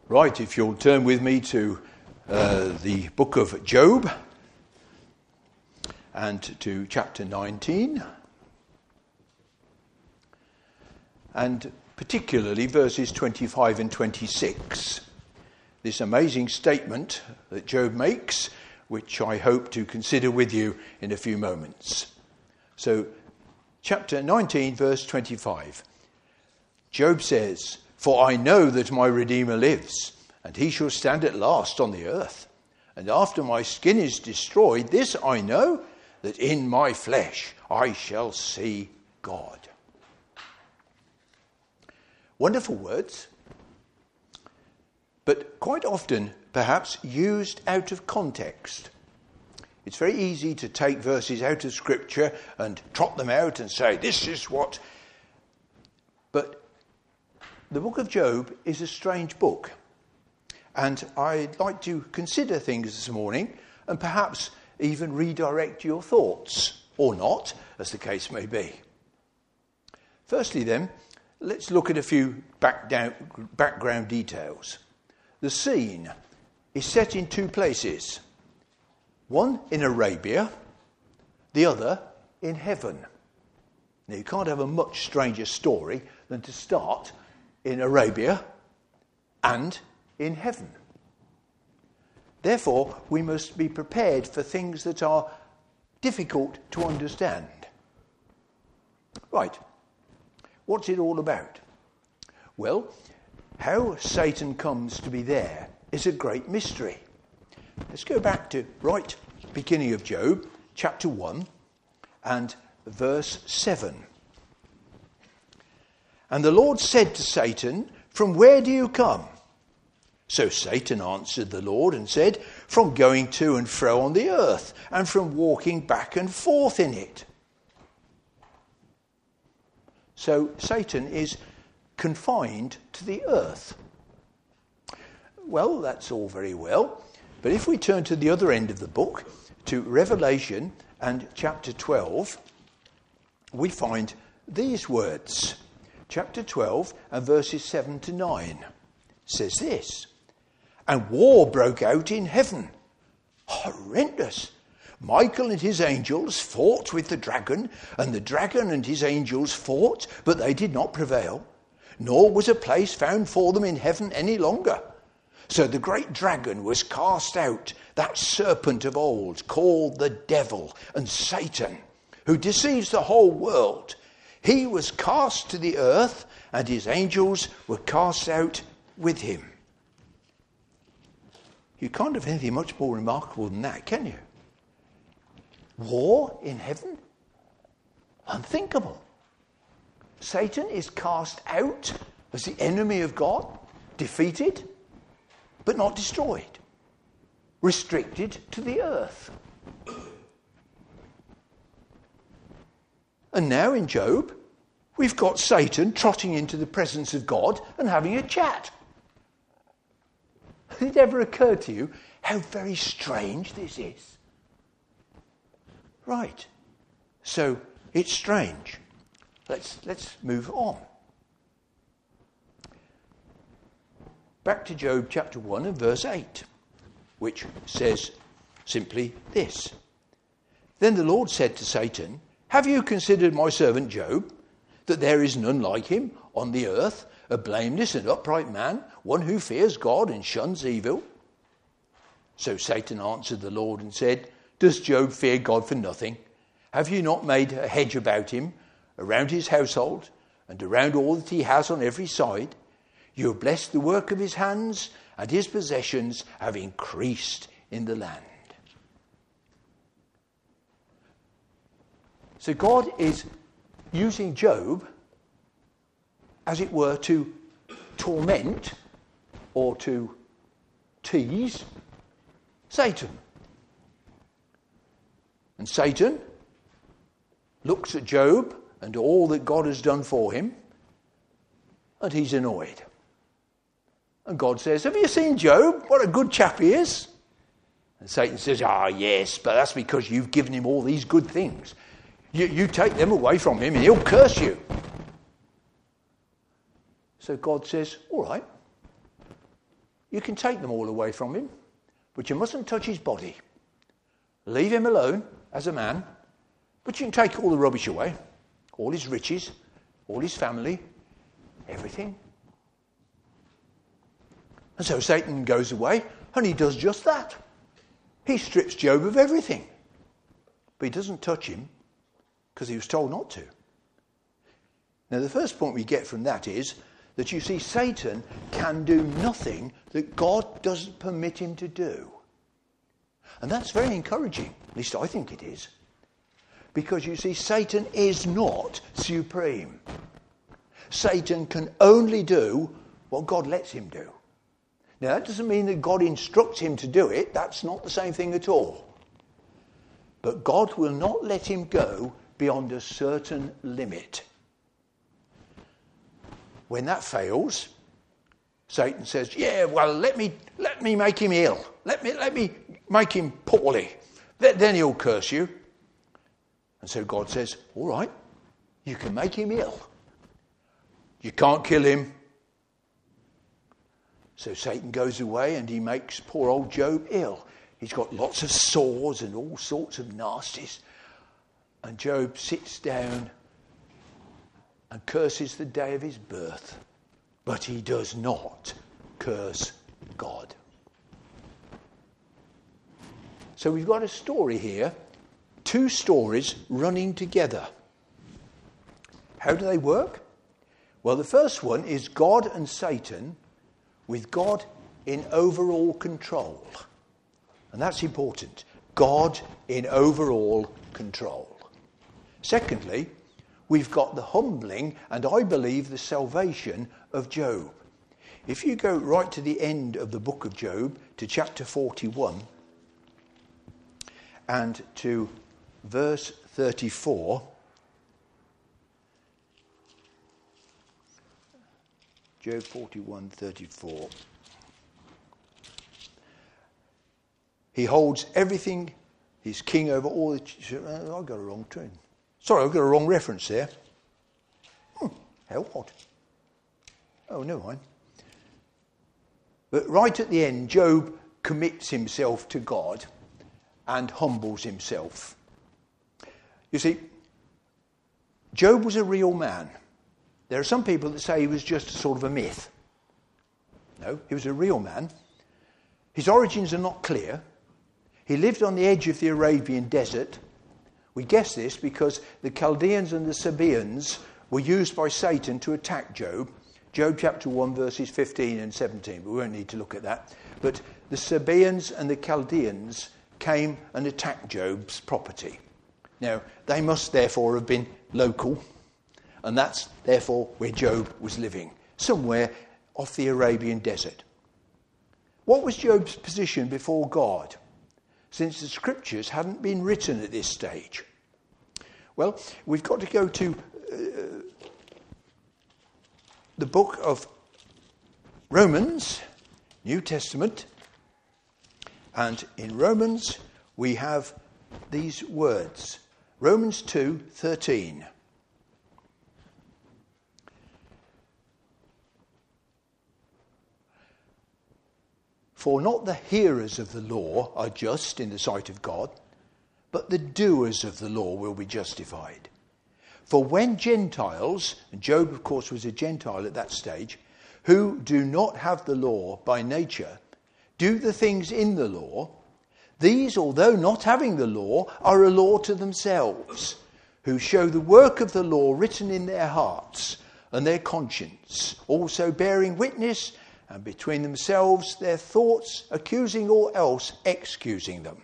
Right, if you'll turn with me to the book of Job and to chapter 19, and particularly verses 25 and 26. This amazing statement that Job makes, which I hope to consider with you in a few moments. So, chapter 19, verse 25. Job says, "For I know that my Redeemer lives, and he shall stand at last on the earth. And after my skin is destroyed, this I know, that in my flesh I shall see God." Wonderful words, but quite often perhaps used out of context. It's very easy to take verses out of Scripture and trot them out and say, this is what... But the book of Job is a strange book. And I'd like to consider things this morning and perhaps even redirect your thoughts, or not, as the case may be. Firstly then, let's look at a few background details. The scene is set in two places. One in Arabia, the other in heaven. Now you can't have a much stranger story than to start in Arabia and in heaven. Therefore, we must be prepared for things that are difficult to understand. Right, what's it all about? Well, how Satan comes to be there is a great mystery. Let's go back to right beginning of Job, chapter 1 and verse 7. "And the Lord said to Satan, 'From where do you come?' So Satan answered the Lord and said, 'From going to and fro on the earth, and from walking back and forth in it.'" So Satan is confined to the earth. Well, that's all very well. But if we turn to the other end of the book, to Revelation and chapter 12, we find these words. Chapter 12 and verses 7 to 9 says this, "And war broke out in heaven." Horrendous. "Michael and his angels fought with the dragon, and the dragon and his angels fought, but they did not prevail, nor was a place found for them in heaven any longer. So the great dragon was cast out, that serpent of old, called the devil and Satan, who deceives the whole world. He was cast to the earth, and his angels were cast out with him." You can't have anything much more remarkable than that, can you? War in heaven? Unthinkable. Satan is cast out as the enemy of God, defeated, but not destroyed, restricted to the earth. And now in Job, we've got Satan trotting into the presence of God and having a chat. Has it ever occurred to you how very strange this is? Right. So it's strange. Let's move on. Back to Job chapter 1 and verse 8, which says simply this. "Then the Lord said to Satan, 'Have you considered my servant Job, that there is none like him on the earth, a blameless and upright man, one who fears God and shuns evil?' So Satan answered the Lord and said, 'Does Job fear God for nothing? Have you not made a hedge about him, around his household, and around all that he has on every side? You have blessed the work of his hands, and his possessions have increased in the land.'" So God is using Job, as it were, to torment or to tease Satan. And Satan looks at Job and all that God has done for him, and he's annoyed. And God says, "Have you seen Job? What a good chap he is." And Satan says, "Yes, but that's because you've given him all these good things. You take them away from him and he'll curse you." So God says, "All right, You can take them all away from him, but you mustn't touch his body. Leave him alone as a man, but you can take all the rubbish away, all his riches, all his family, everything. And so Satan goes away, and he does just that. He strips Job of everything. But he doesn't touch him, because he was told not to. Now, the first point we get from that is that, you see, Satan can do nothing that God doesn't permit him to do. And that's very encouraging, at least I think it is. Because, you see, Satan is not supreme. Satan can only do what God lets him do. Now, that doesn't mean that God instructs him to do it. That's not the same thing at all. But God will not let him go beyond a certain limit. When that fails, Satan says, yeah, well, let me make him ill. Let me make him poorly. Then he'll curse you. And so God says, all right, you can make him ill. You can't kill him. So Satan goes away and he makes poor old Job ill. He's got lots of sores and all sorts of nasties. And Job sits down and curses the day of his birth. But he does not curse God. So we've got a story here, two stories running together. How do they work? Well, the first one is God and Satan, with God in overall control. And that's important. God in overall control. Secondly, we've got the humbling and, I believe, the salvation of Job. If you go right to the end of the book of Job, to chapter 41, and to verse 34, Job 41:34. He holds everything. He's king over all the... I've got a wrong tune. Sorry, I've got a wrong reference there. Hell what? Oh, never mind. But right at the end, Job commits himself to God and humbles himself. You see, Job was a real man. There are some people that say he was just sort of a myth. No, he was a real man. His origins are not clear. He lived on the edge of the Arabian desert. We guess this because the Chaldeans and the Sabaeans were used by Satan to attack Job. Job chapter 1 verses 15 and 17. We won't need to look at that. But the Sabaeans and the Chaldeans came and attacked Job's property. Now, they must therefore have been local. And that's therefore where Job was living. Somewhere off the Arabian desert. What was Job's position before God? Since the scriptures hadn't been written at this stage. Well, we've got to go to the book of Romans, New Testament. And in Romans we have these words. Romans 2:13. For not the hearers of the law are just in the sight of God, but the doers of the law will be justified. For when Gentiles, and Job of course was a Gentile at that stage, who do not have the law by nature, do the things in the law, these, although not having the law, are a law to themselves, who show the work of the law written in their hearts and their conscience, also bearing witness, and between themselves their thoughts, accusing or else excusing them.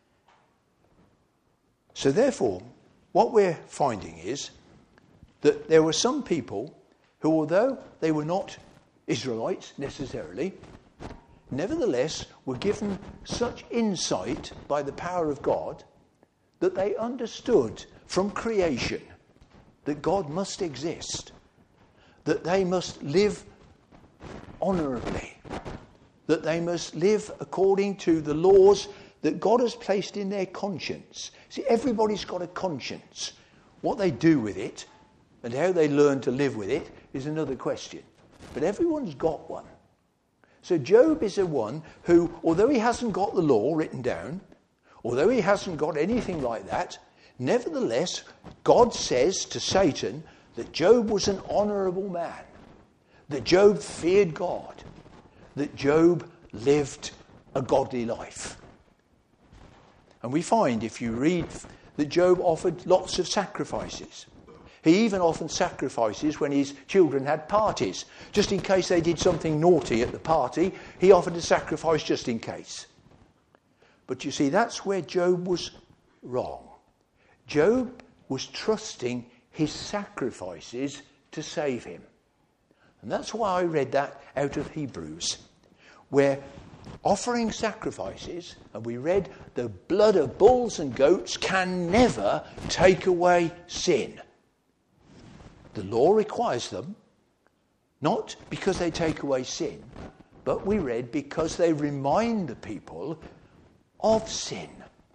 So therefore, what we're finding is that there were some people who, although they were not Israelites necessarily, nevertheless were given such insight by the power of God that they understood from creation that God must exist, that they must live honourably, that they must live according to the laws that God has placed in their conscience. See, everybody's got a conscience. What they do with it and how they learn to live with it is another question. But everyone's got one. So Job is a one who, although he hasn't got the law written down, although he hasn't got anything like that, nevertheless, God says to Satan that Job was an honourable man, that Job feared God, that Job lived a godly life. And we find, if you read, that Job offered lots of sacrifices. He even offered sacrifices when his children had parties. Just in case they did something naughty at the party, he offered a sacrifice just in case. But you see, that's where Job was wrong. Job was trusting his sacrifices to save him. And that's why I read that out of Hebrews, where offering sacrifices, and we read the blood of bulls and goats can never take away sin. The law requires them, not because they take away sin, but we read because they remind the people of sin.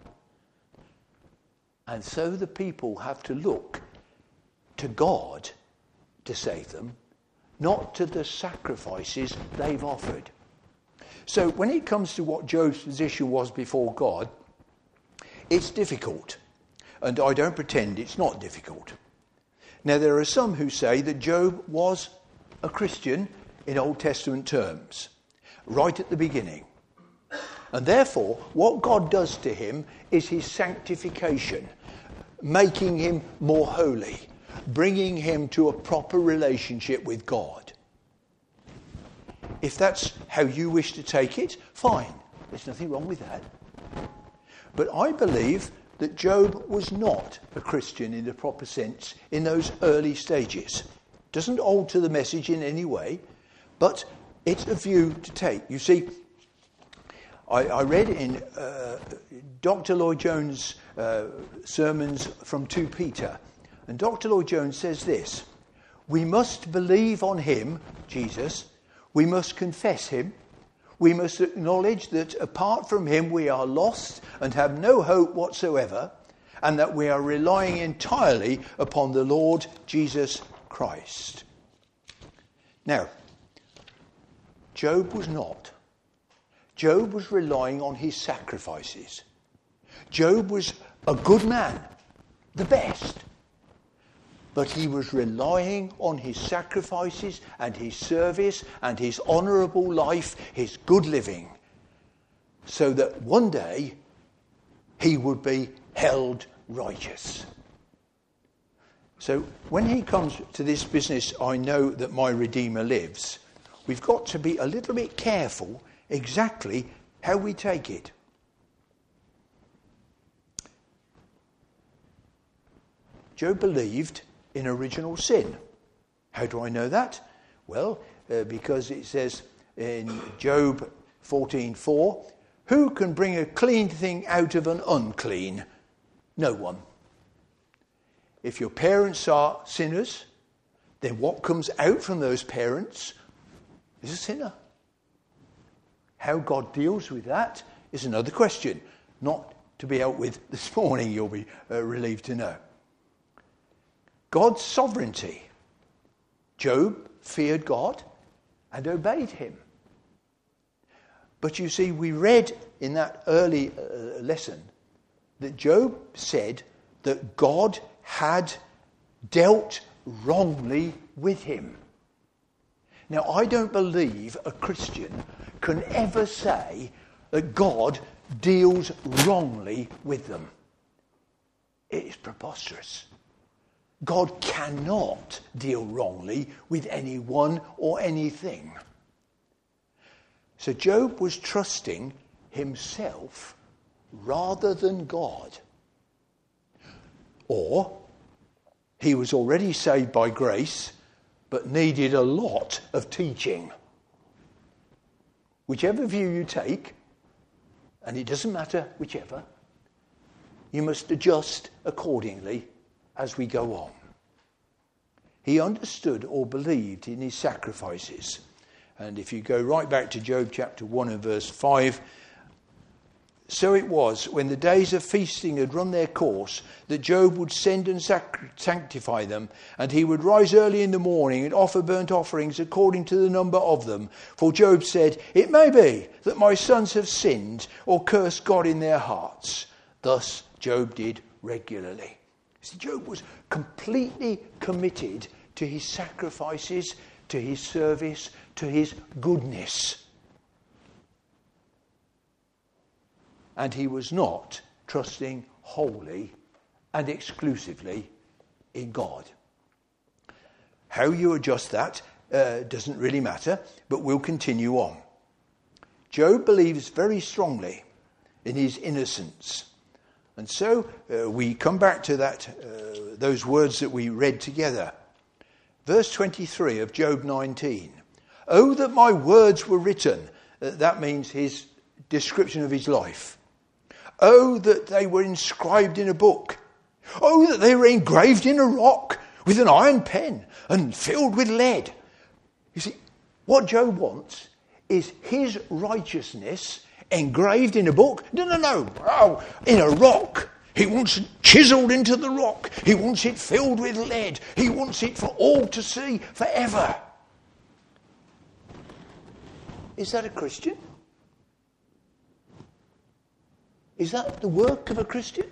And so the people have to look to God to save them, not to the sacrifices they've offered. So when it comes to what Job's position was before God, it's difficult. And I don't pretend it's not difficult. Now, there are some who say that Job was a Christian in Old Testament terms, right at the beginning. And therefore, what God does to him is his sanctification, making him more holy, bringing him to a proper relationship with God. If that's how you wish to take it, fine. There's nothing wrong with that. But I believe that Job was not a Christian in the proper sense in those early stages. Doesn't alter the message in any way, but it's a view to take. You see, I read in Dr. Lloyd Jones' sermons from 2 Peter, and Dr. Lloyd Jones says this: we must believe on him, Jesus, we must confess him, we must acknowledge that apart from him we are lost and have no hope whatsoever, and that we are relying entirely upon the Lord Jesus Christ. Now, Job was not. Job was relying on his sacrifices. Job was a good man, the best. But he was relying on his sacrifices and his service and his honourable life, his good living, so that one day he would be held righteous. So when he comes to this business, I know that my Redeemer lives, we've got to be a little bit careful exactly how we take it. Job believed in original sin. How do I know that? Well, because it says in Job 14:4, who can bring a clean thing out of an unclean? No one. If your parents are sinners, then what comes out from those parents is a sinner. How God deals with that is another question, not to be dealt with this morning, you'll be relieved to know. God's sovereignty. Job feared God and obeyed him. But you see, we read in that early lesson that Job said that God had dealt wrongly with him. Now, I don't believe a Christian can ever say that God deals wrongly with them. It is preposterous. God cannot deal wrongly with anyone or anything. So Job was trusting himself rather than God. Or he was already saved by grace, but needed a lot of teaching. Whichever view you take, and it doesn't matter whichever, you must adjust accordingly as we go on. He understood or believed in his sacrifices. And if you go right back to Job chapter 1 and verse 5, So it was, when the days of feasting had run their course, that Job would send and sanctify them, and he would rise early in the morning and offer burnt offerings according to the number of them. For Job said, "It may be that my sons have sinned or cursed God in their hearts." Thus Job did regularly. See, Job was completely committed to his sacrifices, to his service, to his goodness. And he was not trusting wholly and exclusively in God. How you adjust that doesn't really matter, but we'll continue on. Job believes very strongly in his innocence. And so we come back to those words that we read together. Verse 23 of Job 19. "Oh, that my words were written." That means his description of his life. "Oh, that they were inscribed in a book. Oh, that they were engraved in a rock with an iron pen and filled with lead." You see, what Job wants is his righteousness engraved in a book. No. Oh, in a rock. He wants it chiseled into the rock. He wants it filled with lead. He wants it for all to see forever. Is that a Christian? Is that the work of a Christian?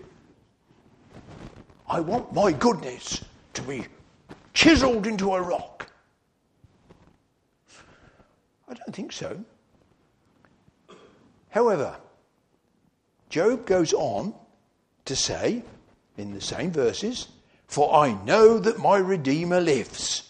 I want my goodness to be chiseled into a rock. I don't think so. However, Job goes on to say, in the same verses, "For I know that my Redeemer lives."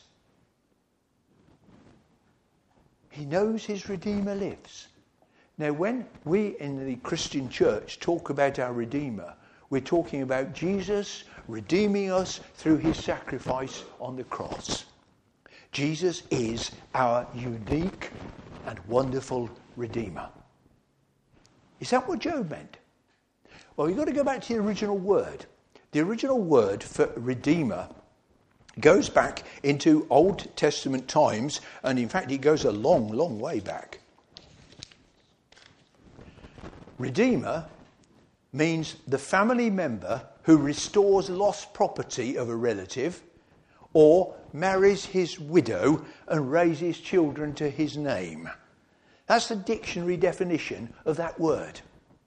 He knows his Redeemer lives. Now, when we in the Christian church talk about our Redeemer, we're talking about Jesus redeeming us through his sacrifice on the cross. Jesus is our unique and wonderful Redeemer. Is that what Job meant? Well, you've got to go back to the original word. The original word for Redeemer goes back into Old Testament times, and in fact it goes a long, long way back. Redeemer means the family member who restores lost property of a relative or marries his widow and raises children to his name. That's the dictionary definition of that word.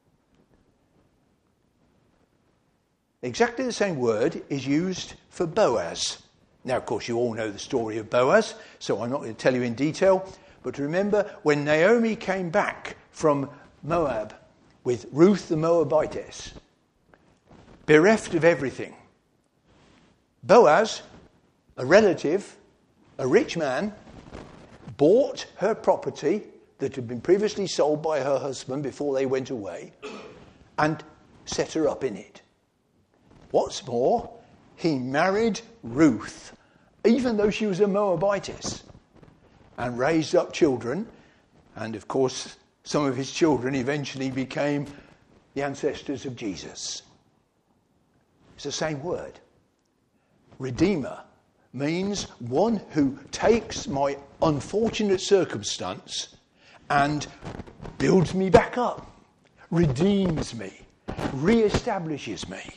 Exactly the same word is used for Boaz. Now, of course, you all know the story of Boaz, so I'm not going to tell you in detail. But remember, when Naomi came back from Moab with Ruth the Moabitess, bereft of everything, Boaz, a relative, a rich man, bought her property that had been previously sold by her husband before they went away and set her up in it. What's more, he married Ruth, even though she was a Moabitess, and raised up children, and of course some of his children eventually became the ancestors of Jesus. It's the same word. Redeemer means one who takes my unfortunate circumstance and builds me back up, redeems me, re-establishes me.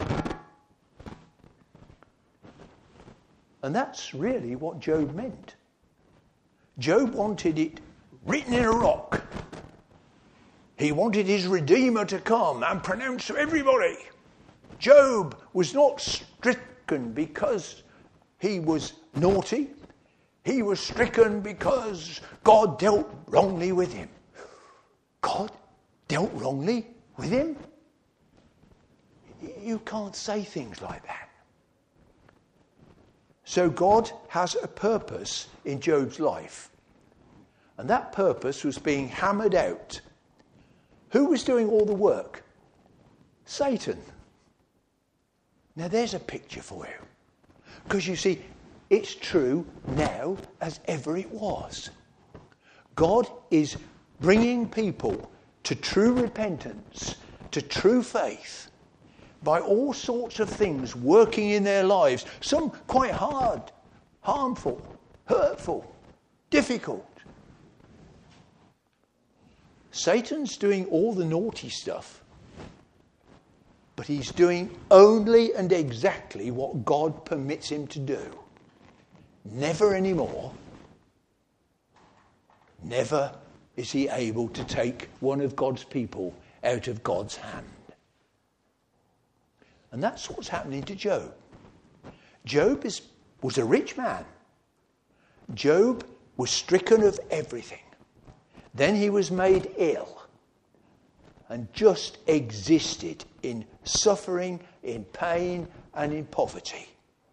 And that's really what Job meant. Job wanted it written in a rock. He wanted his Redeemer to come and pronounce to everybody. Job was not stricken because he was naughty. He was stricken because God dealt wrongly with him. God dealt wrongly with him? You can't say things like that. So God has a purpose in Job's life. And that purpose was being hammered out. Who was doing all the work? Satan. Now there's a picture for you. Because you see, it's true now as ever it was. God is bringing people to true repentance, to true faith, by all sorts of things working in their lives. Some quite hard, harmful, hurtful, difficult. Satan's doing all the naughty stuff. But he's doing only and exactly what God permits him to do. Never anymore. Never is he able to take one of God's people out of God's hand. And that's what's happening to Job. Job was a rich man. Job was stricken of everything. Then he was made ill and just existed in suffering, in pain, and in poverty.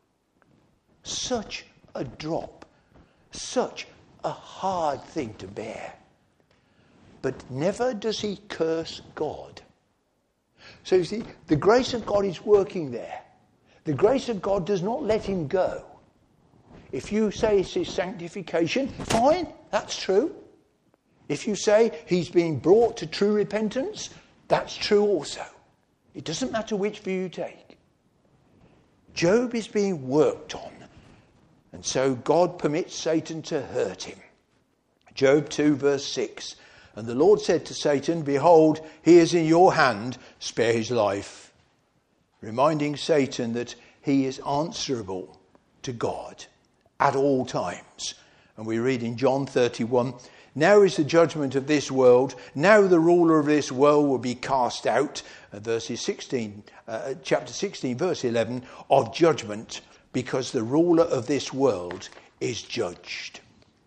Such a drop, such a hard thing to bear. But never does he curse God. So you see, the grace of God is working there. The grace of God does not let him go. If you say it's his sanctification, fine, that's true. If you say he's being brought to true repentance, that's true also. It doesn't matter which view you take. Job is being worked on, and so God permits Satan to hurt him. Job 2 verse 6, and the Lord said to Satan, behold, he is in your hand, spare his life. Reminding Satan that he is answerable to God at all times. And we read in John 31, now is the judgment of this world. Now the ruler of this world will be cast out. Chapter 16, verse 11, of judgment, because the ruler of this world is judged.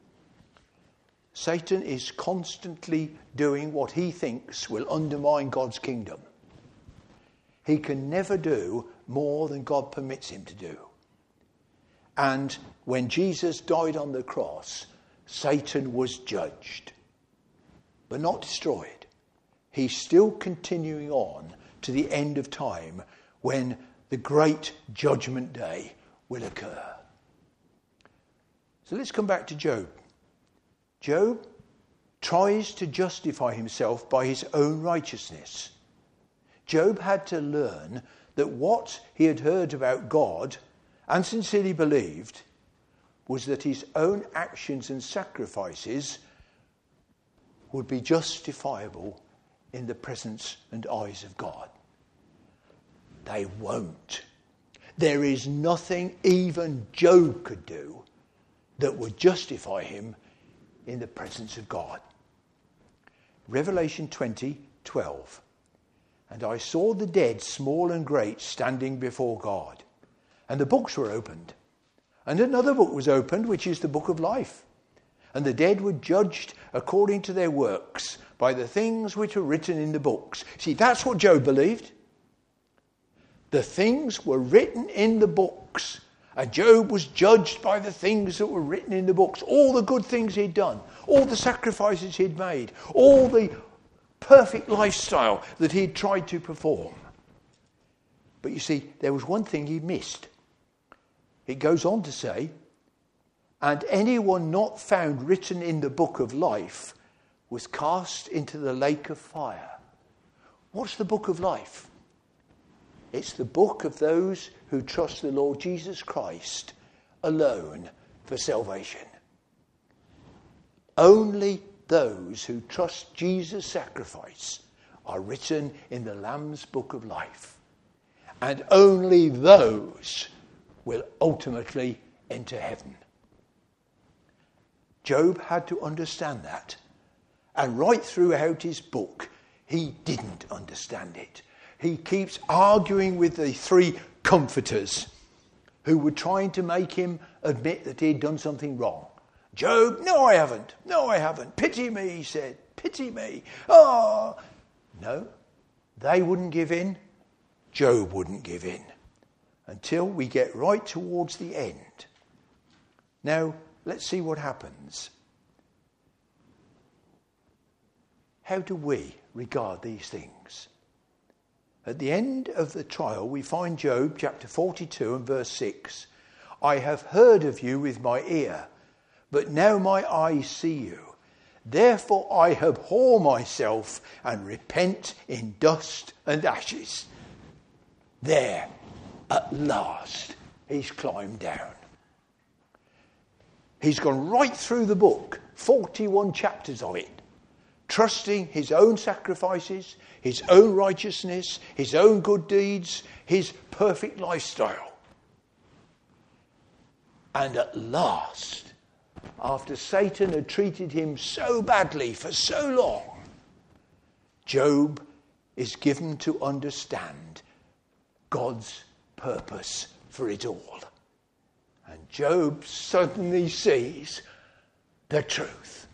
Satan is constantly doing what he thinks will undermine God's kingdom. He can never do more than God permits him to do. And when Jesus died on the cross, Satan was judged, but not destroyed. He's still continuing on to the end of time when the great judgment day will occur. So let's come back to Job. Job tries to justify himself by his own righteousness. Job had to learn that what he had heard about God and sincerely believed was that his own actions and sacrifices would be justifiable in the presence and eyes of God. They won't. There is nothing even Job could do that would justify him in the presence of God. Revelation 20:12. And I saw the dead, small and great, standing before God. And the books were opened. And another book was opened, which is the book of life. And the dead were judged according to their works by the things which were written in the books. See, that's what Job believed. The things were written in the books. And Job was judged by the things that were written in the books. All the good things he'd done. All the sacrifices he'd made. All the perfect lifestyle that he'd tried to perform. But you see, there was one thing he missed. It goes on to say, and anyone not found written in the book of life was cast into the lake of fire. What's the book of life? It's the book of those who trust the Lord Jesus Christ alone for salvation. Only those who trust Jesus' sacrifice are written in the Lamb's book of life. And only those will ultimately enter heaven. Job had to understand that. And right throughout his book, he didn't understand it. He keeps arguing with the three comforters who were trying to make him admit that he had done something wrong. Job, no, I haven't. No, I haven't. Pity me, he said. Pity me. Oh, no, they wouldn't give in. Job wouldn't give in. Until we get right towards the end. Now, let's see what happens. How do we regard these things? At the end of the trial, we find Job chapter 42 and verse 6. I have heard of you with my ear, but now my eyes see you. Therefore I abhor myself and repent in dust and ashes. There, at last, he's climbed down. He's gone right through the book, 41 chapters of it, trusting his own sacrifices, his own righteousness, his own good deeds, his perfect lifestyle. And at last, after Satan had treated him so badly for so long, Job is given to understand God's purpose for it all. And Job suddenly sees the truth.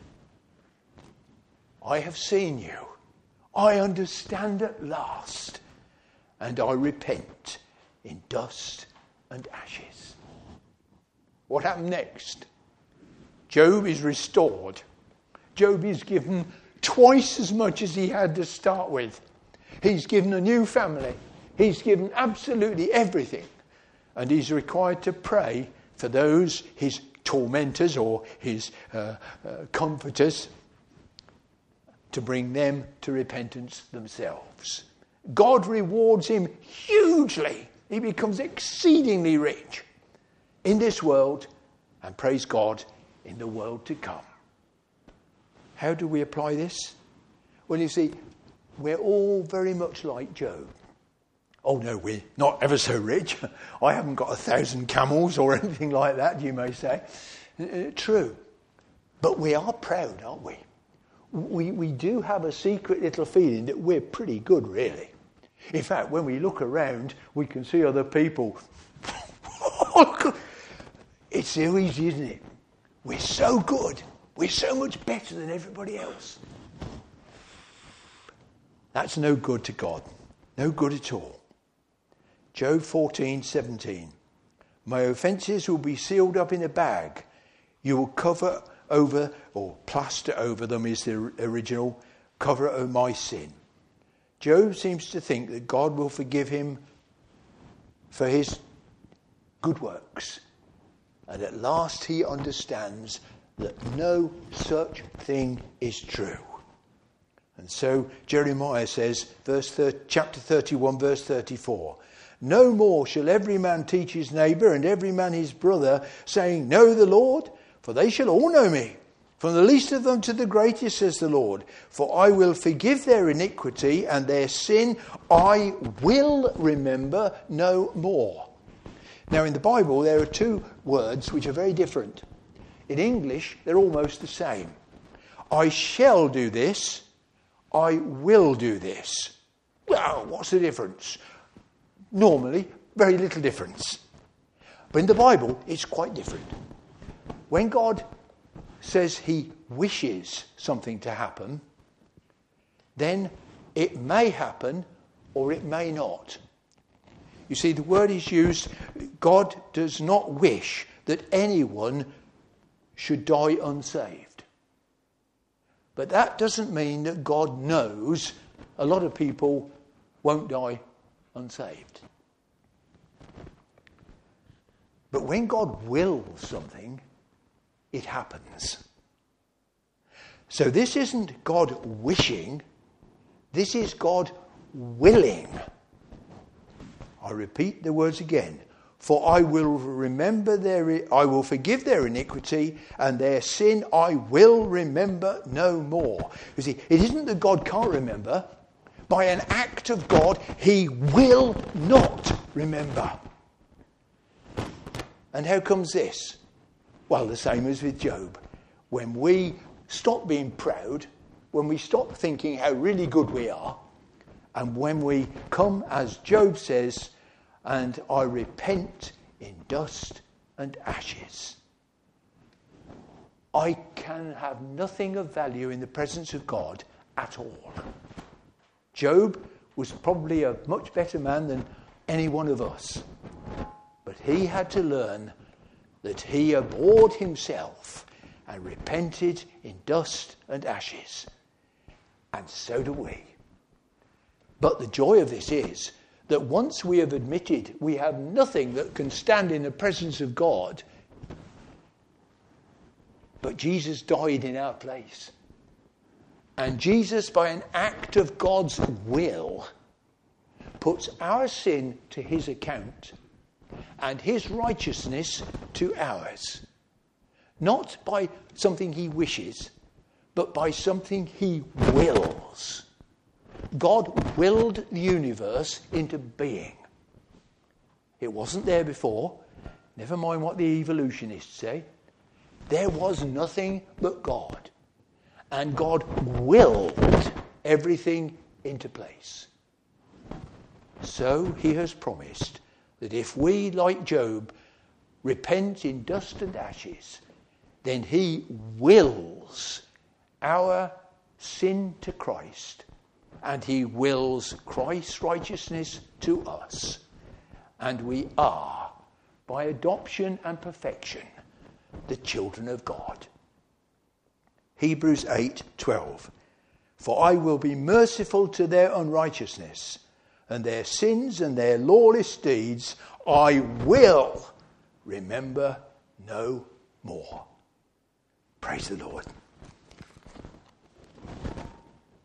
I have seen you. I understand at last. And I repent in dust and ashes. What happened next? Job is restored. Job is given twice as much as he had to start with. He's given a new family. He's given absolutely everything. And he's required to pray for those, his tormentors or his comforters, to bring them to repentance themselves. God rewards him hugely. He becomes exceedingly rich in this world and, praise God, in the world to come. How do we apply this? Well, you see, we're all very much like Job. Oh no, we're not ever so rich. I haven't got 1,000 camels or anything like that, you may say. True. But we are proud, aren't we? We do have a secret little feeling that we're pretty good, really. In fact, when we look around, we can see other people. It's so easy, isn't it? We're so good. We're so much better than everybody else. That's no good to God. No good at all. Job 14:17. My offences will be sealed up in a bag. You will cover over, or plaster over them is the original, cover over my sin. Job seems to think that God will forgive him for his good works. And at last he understands that no such thing is true. And so Jeremiah says, chapter 31, verse 34, no more shall every man teach his neighbour and every man his brother, saying, know the Lord, for they shall all know me. From the least of them to the greatest, says the Lord. For I will forgive their iniquity, and their sin I will remember no more. Now in the Bible there are two words which are very different. In English they're almost the same. I shall do this, I will do this. Well, what's the difference? Normally, very little difference. But in the Bible, it's quite different. When God says he wishes something to happen, then it may happen or it may not. You see, the word is used, God does not wish that anyone should die unsaved. But that doesn't mean that God knows a lot of people won't die unsaved. But when God wills something, it happens. So this isn't God wishing, this is God willing. I repeat the words again. For I will forgive their iniquity, and their sin I will remember no more. You see, it isn't that God can't remember. By an act of God, he will not remember. And how comes this? Well, the same as with Job. When we stop being proud, when we stop thinking how really good we are, and when we come, as Job says, and I repent in dust and ashes. I can have nothing of value in the presence of God at all. Job was probably a much better man than any one of us. But he had to learn that he abhorred himself and repented in dust and ashes. And so do we. But the joy of this is that once we have admitted we have nothing that can stand in the presence of God, but Jesus died in our place. And Jesus, by an act of God's will, puts our sin to his account and his righteousness to ours. Not by something he wishes, but by something he wills. God willed the universe into being. It wasn't there before. Never mind what the evolutionists say. There was nothing but God. And God willed everything into place. So he has promised that if we, like Job, repent in dust and ashes, then he wills our sin to Christ, and he wills Christ's righteousness to us. And we are, by adoption and perfection, the children of God. Hebrews 8:12. For I will be merciful to their unrighteousness, and their sins and their lawless deeds I will remember no more. Praise the Lord.